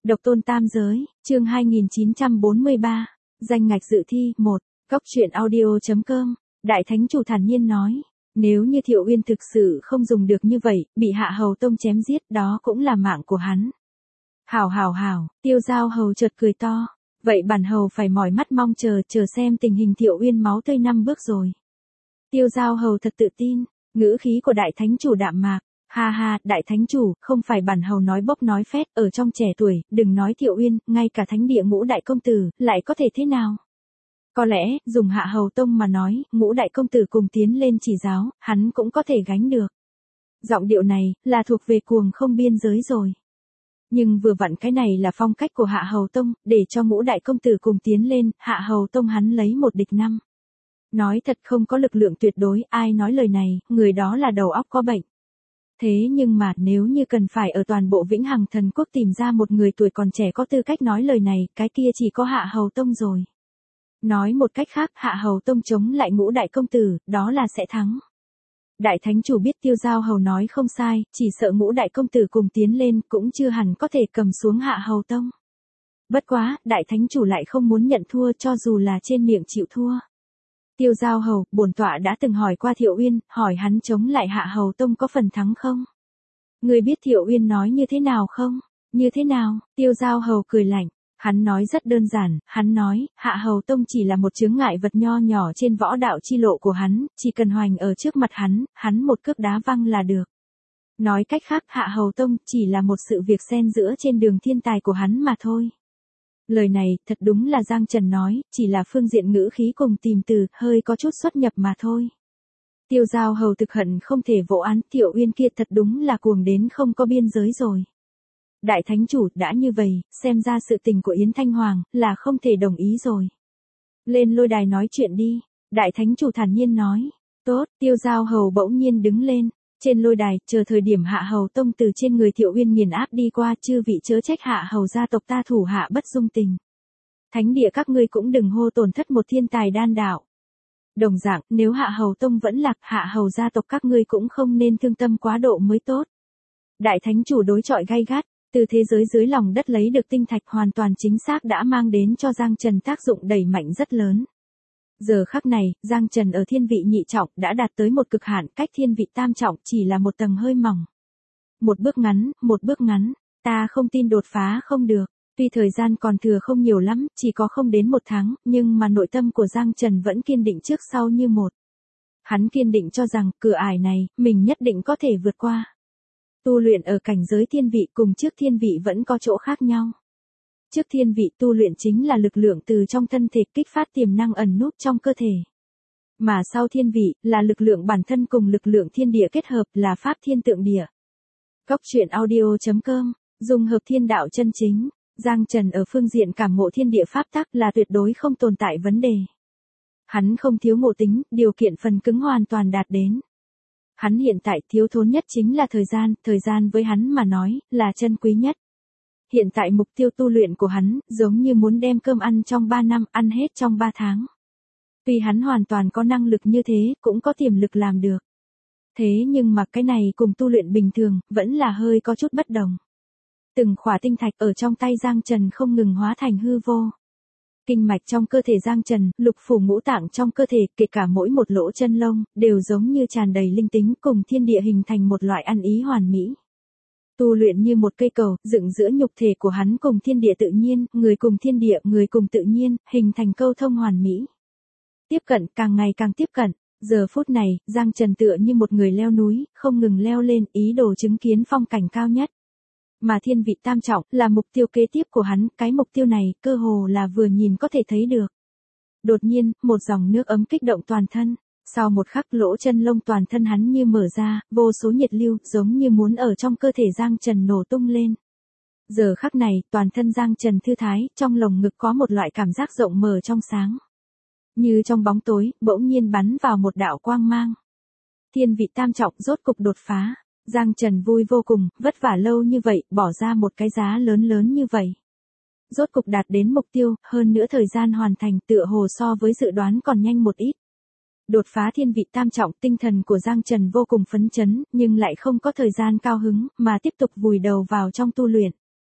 Độc tôn tam giới, chương 2943, danh ngạch dự thi, 1, Cóc truyện audio.com, Đại Thánh Chủ thản nhiên nói, nếu như Thiệu Uyên thực sự không dùng được như vậy, bị Hạ Hầu Tông chém giết đó cũng là mạng của hắn. Hảo, Tiêu Giao Hầu chợt cười to, vậy bản hầu phải mỏi mắt mong chờ xem tình hình Thiệu Uyên máu tươi 5 bước rồi. Tiêu Giao Hầu thật tự tin, ngữ khí của Đại Thánh Chủ đạm mạc. Ha, Đại Thánh Chủ, không phải bản hầu nói bốc nói phét, ở trong trẻ tuổi, đừng nói Thiệu Uyên, ngay cả thánh địa Ngũ Đại Công Tử, lại có thể thế nào? Có lẽ, dùng Hạ Hầu Tông mà nói, Ngũ Đại Công Tử cùng tiến lên chỉ giáo, hắn cũng có thể gánh được. Giọng điệu này, là thuộc về cuồng không biên giới rồi. Nhưng vừa vặn cái này là phong cách của Hạ Hầu Tông, để cho Ngũ Đại Công Tử cùng tiến lên, Hạ Hầu Tông hắn lấy 1 địch 5. Nói thật không có lực lượng tuyệt đối, ai nói lời này, người đó là đầu óc có bệnh. Thế nhưng mà nếu như cần phải ở toàn bộ Vĩnh Hằng Thần Quốc tìm ra một người tuổi còn trẻ có tư cách nói lời này, cái kia chỉ có Hạ Hầu Tông rồi. Nói một cách khác, Hạ Hầu Tông chống lại Ngũ Đại Công Tử, đó là sẽ thắng. Đại Thánh Chủ biết Tiêu Giao Hầu nói không sai, chỉ sợ Ngũ Đại Công Tử cùng tiến lên cũng chưa hẳn có thể cầm xuống Hạ Hầu Tông. Bất quá, Đại Thánh Chủ lại không muốn nhận thua cho dù là trên miệng chịu thua. Tiêu Giao Hầu, bổn tọa đã từng hỏi qua Thiệu Uyên, hỏi hắn chống lại Hạ Hầu Tông có phần thắng không? Ngươi biết Thiệu Uyên nói như thế nào không? Như thế nào? Tiêu Giao Hầu cười lạnh. Hắn nói rất đơn giản, hắn nói, Hạ Hầu Tông chỉ là một chướng ngại vật nho nhỏ trên võ đạo chi lộ của hắn, chỉ cần hoành ở trước mặt hắn một cước đá văng là được. Nói cách khác, Hạ Hầu Tông chỉ là một sự việc xen giữa trên đường thiên tài của hắn mà thôi. Lời này, thật đúng là Giang Trần nói, chỉ là phương diện ngữ khí cùng tìm từ, hơi có chút xuất nhập mà thôi. Tiêu Giao Hầu thực hận không thể vỗ án, Thiệu Uyên kia thật đúng là cuồng đến không có biên giới rồi. Đại Thánh Chủ, đã như vậy, xem ra sự tình của Yến Thanh Hoàng, là không thể đồng ý rồi. Lên lôi đài nói chuyện đi, Đại Thánh Chủ thản nhiên nói. Tốt, Tiêu Giao Hầu bỗng nhiên đứng lên. Trên lôi đài, chờ thời điểm Hạ Hầu Tông từ trên người Thiệu Uyên nghiền áp đi qua, chư vị chớ trách Hạ Hầu gia tộc ta thủ hạ bất dung tình. Thánh địa các ngươi cũng đừng hô tổn thất một thiên tài đan đạo. Đồng dạng, nếu Hạ Hầu Tông vẫn lạc, Hạ Hầu gia tộc các ngươi cũng không nên thương tâm quá độ mới tốt. Đại Thánh Chủ đối chọi gay gắt, từ thế giới dưới lòng đất lấy được tinh thạch hoàn toàn chính xác đã mang đến cho Giang Trần tác dụng đẩy mạnh rất lớn. Giờ khắc này, Giang Trần ở thiên vị nhị trọng đã đạt tới một cực hạn, cách thiên vị tam trọng chỉ là một tầng hơi mỏng. Một bước ngắn, ta không tin đột phá không được. Tuy thời gian còn thừa không nhiều lắm, chỉ có không đến 1 tháng, nhưng mà nội tâm của Giang Trần vẫn kiên định trước sau như một. Hắn kiên định cho rằng, cửa ải này, mình nhất định có thể vượt qua. Tu luyện ở cảnh giới thiên vị cùng trước thiên vị vẫn có chỗ khác nhau. Trước thiên vị tu luyện chính là lực lượng từ trong thân thể kích phát tiềm năng ẩn núp trong cơ thể. Mà sau thiên vị, là lực lượng bản thân cùng lực lượng thiên địa kết hợp là pháp thiên tượng địa. Cóc truyện audio.com, dùng hợp thiên đạo chân chính, Giang Trần ở phương diện cảm ngộ thiên địa pháp tắc là tuyệt đối không tồn tại vấn đề. Hắn không thiếu ngộ tính, điều kiện phần cứng hoàn toàn đạt đến. Hắn hiện tại thiếu thốn nhất chính là thời gian với hắn mà nói, là chân quý nhất. Hiện tại mục tiêu tu luyện của hắn, giống như muốn đem cơm ăn trong 3 năm, ăn hết trong 3 tháng. Tuy hắn hoàn toàn có năng lực như thế, cũng có tiềm lực làm được. Thế nhưng mà cái này cùng tu luyện bình thường, vẫn là hơi có chút bất đồng. Từng khỏa tinh thạch ở trong tay Giang Trần không ngừng hóa thành hư vô. Kinh mạch trong cơ thể Giang Trần, lục phủ ngũ tạng trong cơ thể, kể cả mỗi một lỗ chân lông, đều giống như tràn đầy linh tính cùng thiên địa hình thành một loại ăn ý hoàn mỹ. Tu luyện như một cây cầu, dựng giữa nhục thể của hắn cùng thiên địa tự nhiên, người cùng thiên địa, người cùng tự nhiên, hình thành câu thông hoàn mỹ. Tiếp cận, càng ngày càng tiếp cận. Giờ phút này, Giang Trần tựa như một người leo núi, không ngừng leo lên, ý đồ chứng kiến phong cảnh cao nhất. Mà thiên vị tam trọng, là mục tiêu kế tiếp của hắn, cái mục tiêu này, cơ hồ là vừa nhìn có thể thấy được. Đột nhiên, một dòng nước ấm kích động toàn thân. Sau một khắc lỗ chân lông toàn thân hắn như mở ra, vô số nhiệt lưu, giống như muốn ở trong cơ thể Giang Trần nổ tung lên. Giờ khắc này, toàn thân Giang Trần thư thái, trong lồng ngực có một loại cảm giác rộng mở trong sáng. Như trong bóng tối, bỗng nhiên bắn vào một đạo quang mang. Thiên vị tam trọng rốt cục đột phá. Giang Trần vui vô cùng, vất vả lâu như vậy, bỏ ra một cái giá lớn như vậy. Rốt cục đạt đến mục tiêu, hơn nữa thời gian hoàn thành tựa hồ so với dự đoán còn nhanh một ít. Đột phá thiên vị tam trọng, tinh thần của Giang Trần vô cùng phấn chấn, nhưng lại không có thời gian cao hứng, mà tiếp tục vùi đầu vào trong tu luyện.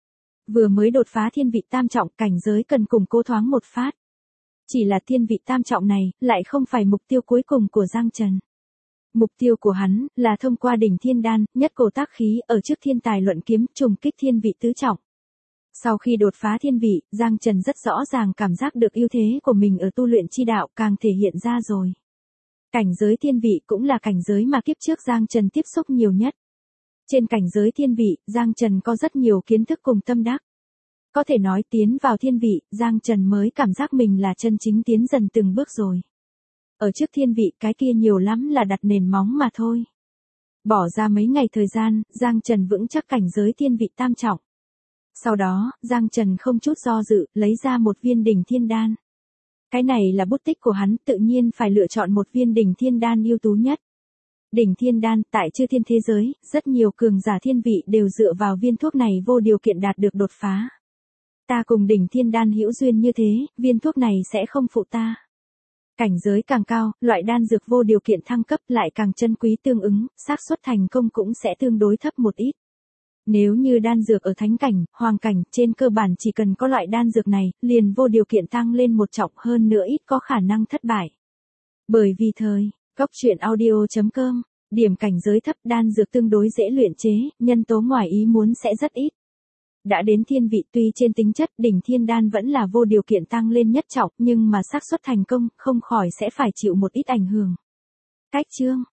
Vừa mới đột phá thiên vị tam trọng, cảnh giới cần củng cố thoáng một phát. Chỉ là thiên vị tam trọng này, lại không phải mục tiêu cuối cùng của Giang Trần. Mục tiêu của hắn, là thông qua đỉnh thiên đan, nhất cổ tác khí, ở trước thiên tài luận kiếm, trùng kích thiên vị tứ trọng. Sau khi đột phá thiên vị, Giang Trần rất rõ ràng cảm giác được ưu thế của mình ở tu luyện chi đạo càng thể hiện ra rồi. Cảnh giới thiên vị cũng là cảnh giới mà kiếp trước Giang Trần tiếp xúc nhiều nhất. Trên cảnh giới thiên vị, Giang Trần có rất nhiều kiến thức cùng tâm đắc. Có thể nói tiến vào thiên vị, Giang Trần mới cảm giác mình là chân chính tiến dần từng bước rồi. Ở trước thiên vị cái kia nhiều lắm là đặt nền móng mà thôi. Bỏ ra mấy ngày thời gian, Giang Trần vững chắc cảnh giới thiên vị tam trọng. Sau đó, Giang Trần không chút do dự, lấy ra một viên đỉnh thiên đan. Cái này là bút tích của hắn, tự nhiên phải lựa chọn một viên đỉnh thiên đan ưu tú nhất. Đỉnh thiên đan, tại chư thiên thế giới, rất nhiều cường giả thiên vị đều dựa vào viên thuốc này vô điều kiện đạt được đột phá. Ta cùng đỉnh thiên đan hữu duyên như thế, viên thuốc này sẽ không phụ ta. Cảnh giới càng cao, loại đan dược vô điều kiện thăng cấp lại càng chân quý tương ứng, xác suất thành công cũng sẽ tương đối thấp một ít. Nếu như đan dược ở thánh cảnh, hoàng cảnh, trên cơ bản chỉ cần có loại đan dược này, liền vô điều kiện tăng lên một trọng, hơn nữa ít có khả năng thất bại. Bởi vì Góc truyện audio.com, điểm cảnh giới thấp, đan dược tương đối dễ luyện chế, nhân tố ngoài ý muốn sẽ rất ít. Đã đến thiên vị, tuy trên tính chất đỉnh thiên đan vẫn là vô điều kiện tăng lên nhất trọng, nhưng mà xác suất thành công không khỏi sẽ phải chịu một ít ảnh hưởng. Cách chương